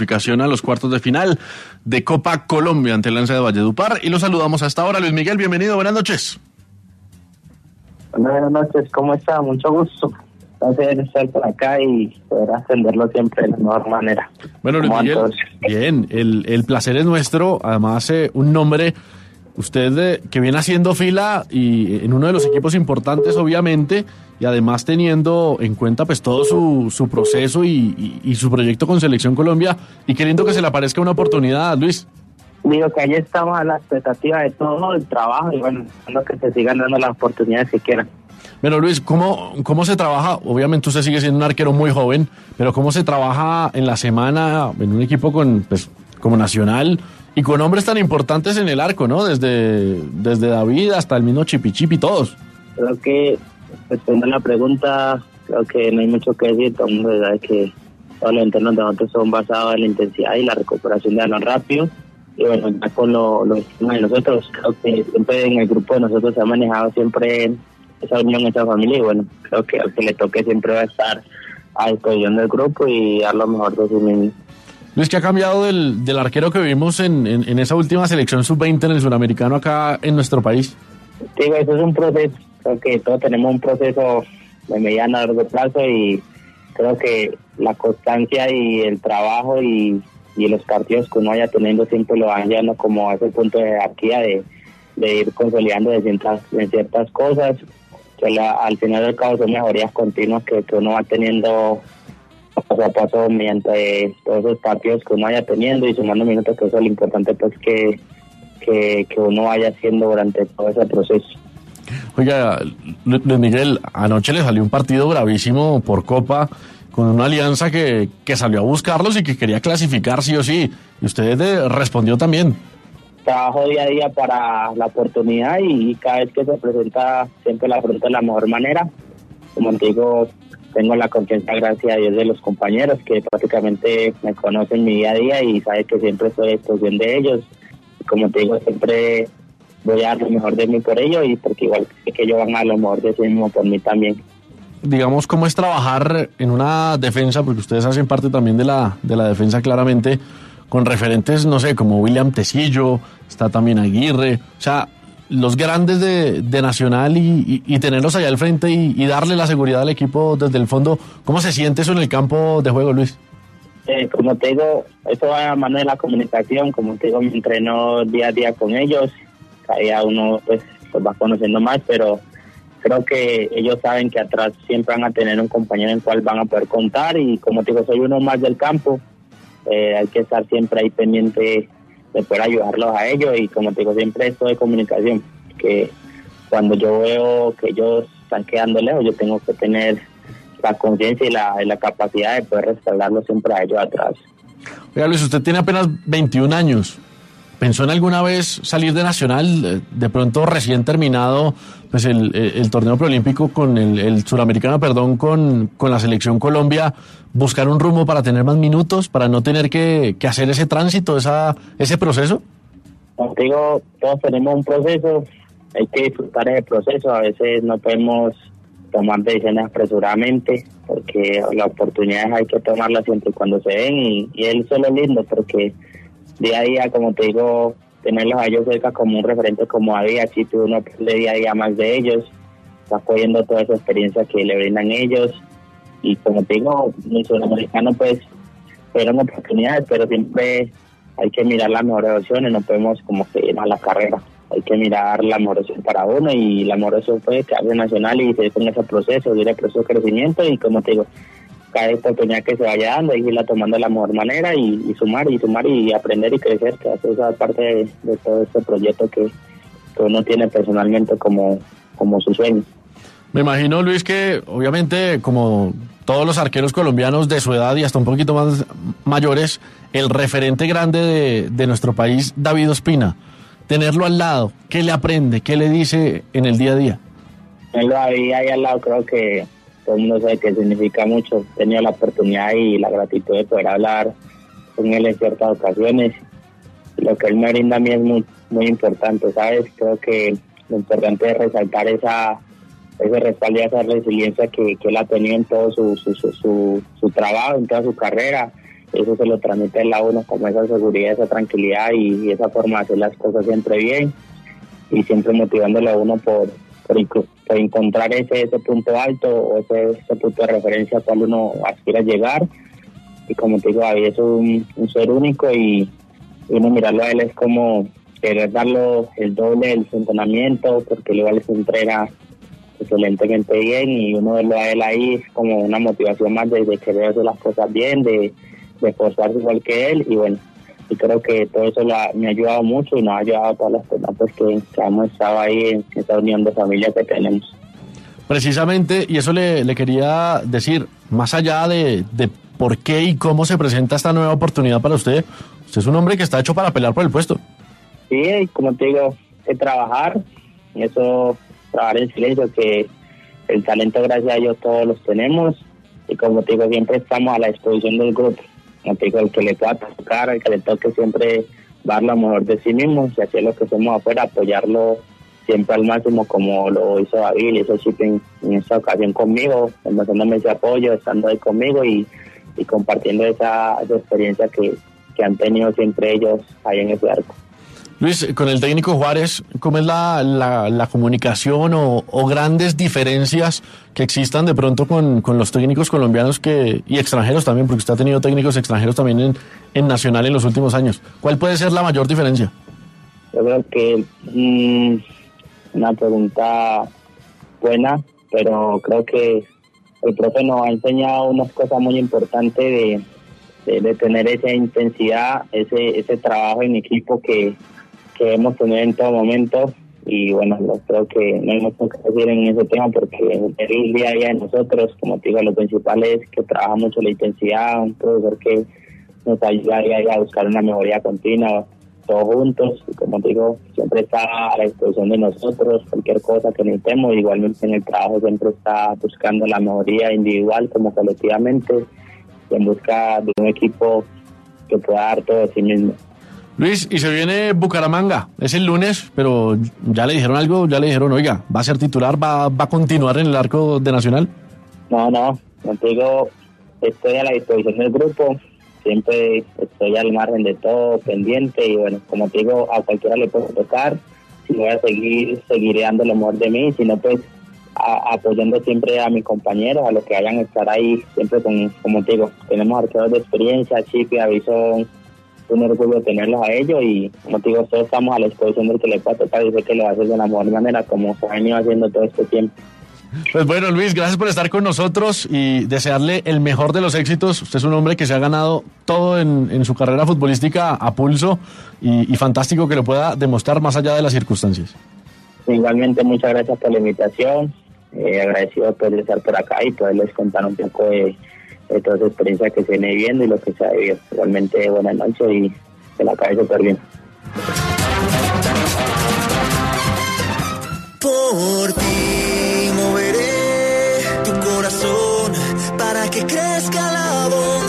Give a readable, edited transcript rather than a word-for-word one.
Clasificación a los cuartos de final de Copa Colombia ante el Alianza de Valledupar y lo saludamos hasta ahora. Luis Miguel, bienvenido, buenas noches. Buenas noches, ¿cómo está? Mucho gusto. Placer estar por acá y poder atenderlo siempre de la mejor manera. Bueno, Luis Miguel, bien, el placer es nuestro, además un nombre, usted que viene haciendo fila y en uno de los equipos importantes obviamente, y además teniendo en cuenta pues todo su proceso y su proyecto con Selección Colombia, y qué lindo que se le aparezca una oportunidad, Luis. Digo que ahí estamos a la expectativa de todo el trabajo y bueno, lo que se sigan dando las oportunidades que quieran. Bueno, Luis, ¿cómo se trabaja? Obviamente usted sigue siendo un arquero muy joven, pero ¿cómo se trabaja en la semana en un equipo como Nacional y con hombres tan importantes en el arco, ¿no? Desde David hasta el mismo Chipi todos. Creo que, respondiendo a la pregunta, creo que no hay mucho que decir. Todo el mundo sabe que todos los entrenos de nosotros son basados en la intensidad y la recuperación de balón rápido. Y bueno, ya con lo de nosotros, creo que siempre en el grupo de nosotros se ha manejado siempre esa unión, esa familia, y bueno, creo que al que le toque siempre va a estar a disposición del grupo y dar lo mejor de sí mismo. Luis, ¿qué ha cambiado del arquero que vimos en esa última selección sub-20 en el Suramericano acá en nuestro país? Digo, eso es un proceso, creo que todos tenemos un proceso de mediano a largo plazo y creo que la constancia y el trabajo y los partidos que uno vaya teniendo siempre lo van llevando como a ese punto de jerarquía de ir consolidando de ciertas cosas, que al final del cabo son mejorías continuas que uno va teniendo paso a paso mediante todos esos partidos que uno vaya teniendo y sumando minutos, que eso es lo importante pues que uno vaya haciendo durante todo ese proceso. Oiga, Luis Miguel, anoche le salió un partido bravísimo por Copa con una Alianza que salió a buscarlos y que quería clasificar sí o sí, y usted respondió también. Trabajo día a día para la oportunidad y cada vez que se presenta siempre la afronto de la mejor manera. Como te digo, tengo la confianza, gracias a Dios, de los compañeros que prácticamente me conocen mi día a día y saben que siempre estoy a disposición de ellos. Como te digo, siempre voy a dar lo mejor de mí por ellos y porque igual que ellos van a dar lo mejor de sí mismo por mí también. Digamos, ¿cómo es trabajar en una defensa? Porque ustedes hacen parte también de la defensa claramente, con referentes, no sé, como William Tecillo, está también Aguirre, o sea, los grandes de Nacional y tenerlos allá al frente y darle la seguridad al equipo desde el fondo. ¿Cómo se siente eso en el campo de juego, Luis? Como te digo, eso va a mano de la comunicación. Como te digo, me entreno día a día con ellos, cada día uno pues va conociendo más, pero creo que ellos saben que atrás siempre van a tener un compañero en el cual van a poder contar y como te digo, soy uno más del campo. Hay que estar siempre ahí pendiente de poder ayudarlos a ellos y como te digo, siempre esto de comunicación, que cuando yo veo que ellos están quedando lejos, yo tengo que tener la conciencia y la capacidad de poder respaldarlos siempre a ellos atrás. Oiga, Luis, usted tiene apenas 21 años. ¿Pensó en alguna vez salir de Nacional, de pronto recién terminado pues el torneo preolímpico con el suramericano, con la Selección Colombia, buscar un rumbo para tener más minutos, para no tener que hacer ese tránsito, ese proceso? Como te digo, todos tenemos un proceso, hay que disfrutar ese proceso, a veces no podemos tomar decisiones apresuradamente, porque las oportunidades hay que tomarlas siempre y cuando se den y eso es lo lindo, porque día a día, como te digo, tenerlos a ellos cerca como un referente como David, así tú uno aprende día a día más de ellos, está cogiendo toda esa experiencia que le brindan ellos y como te digo, en Sudamericano pues fueron oportunidades, pero siempre hay que mirar las mejores opciones, no podemos como que ir a la carrera, hay que mirar la mejor opción para uno y la mejor opción fue quedarse Nacional y seguir con ese proceso, el proceso de crecimiento y como te digo, cada oportunidad que se vaya dando, hay que irla tomando de la mejor manera y sumar y aprender y crecer, que eso es parte de todo este proyecto que uno tiene personalmente como su sueño. Me imagino, Luis, que obviamente como todos los arqueros colombianos de su edad y hasta un poquito más mayores, el referente grande de nuestro país, David Ospina, tenerlo al lado, ¿qué le aprende? ¿Qué le dice en el día a día? Tenerlo ahí al lado creo que todo el mundo sabe que significa mucho. He tenido la oportunidad y la gratitud de poder hablar con él en ciertas ocasiones. Lo que él me brinda a mí es muy, muy importante, ¿sabes? Creo que lo importante es resaltar ese respaldo y esa resiliencia que él ha tenido en todo su trabajo, en toda su carrera. eso se lo transmite a uno, como esa seguridad, esa tranquilidad y esa forma de hacer las cosas siempre bien y siempre motivándole a uno por encontrar ese punto alto o ese punto de referencia al cual uno aspira a llegar. Y como te digo, David es un ser único y uno mirarlo a él es como querer darlo el doble del entrenamiento, porque él igual se entrena excelentemente bien y uno verlo a él ahí es como una motivación más de querer hacer las cosas bien, de esforzarse igual que él. Y bueno, y creo que todo eso me ha ayudado mucho y nos ha ayudado a todas las personas pues, que hemos estado ahí en esa unión de familia que tenemos. Precisamente, y eso le quería decir, más allá de por qué y cómo se presenta esta nueva oportunidad para usted es un hombre que está hecho para pelear por el puesto. Sí, como te digo, trabajar en silencio, que el talento, gracias a Dios, todos los tenemos, y como te digo, siempre estamos a la disposición del grupo. Como te digo, el que le pueda tocar, el que le toque siempre dar lo mejor de sí mismo, y hacer lo que somos afuera, apoyarlo siempre al máximo, como lo hizo David, hizo Chip en esta ocasión conmigo, dándome ese apoyo, estando ahí conmigo y compartiendo esa experiencia que han tenido siempre ellos ahí en ese arco. Luis, con el técnico Juárez, ¿cómo es la comunicación o grandes diferencias que existan de pronto con los técnicos colombianos y extranjeros también, porque usted ha tenido técnicos extranjeros también en Nacional en los últimos años? ¿Cuál puede ser la mayor diferencia? Yo creo que una pregunta buena, pero creo que el profe nos ha enseñado unas cosas muy importantes de tener esa intensidad, ese trabajo en equipo que debemos tener en todo momento. Y bueno, creo que no hay mucho que decir en ese tema porque el día a día de nosotros, como te digo, lo principal es que trabaja mucho la intensidad, un profesor que nos ayuda a buscar una mejoría continua, todos juntos, y como te digo, siempre está a la disposición de nosotros, cualquier cosa que necesitemos. Igualmente en el trabajo siempre está buscando la mejoría individual como colectivamente, en busca de un equipo que pueda dar todo de sí mismo. Luis, y se viene Bucaramanga, es el lunes, pero ¿ya le dijeron algo? ¿Ya le dijeron, oiga, va a ser titular, va a continuar en el arco de Nacional? No, contigo estoy a la disposición del grupo, siempre estoy al margen de todo, pendiente, y bueno, como te digo, a cualquiera le puedo tocar. Si voy a seguiré dando lo mejor de mí, si no, pues apoyando siempre a mis compañeros, a los que vayan a estar ahí, siempre como te digo, tenemos arqueros de experiencia, Chip y Avison, un orgullo tenerlos a ellos, y como te digo, todos estamos a la disposición del que le pueda tocar, y sé que lo va a hacer de la mejor manera, como se ha venido haciendo todo este tiempo. Pues bueno, Luis, gracias por estar con nosotros y desearle el mejor de los éxitos. Usted es un hombre que se ha ganado todo en su carrera futbolística a pulso, y fantástico que lo pueda demostrar más allá de las circunstancias. Igualmente, muchas gracias por la invitación, agradecido de poder estar por acá y poderles contar un poco de toda esa experiencia que se viene viviendo y lo que se ha vivido. Igualmente, buenas noches y se la cae súper bien. Por ti moveré tu corazón para que crezca la voz.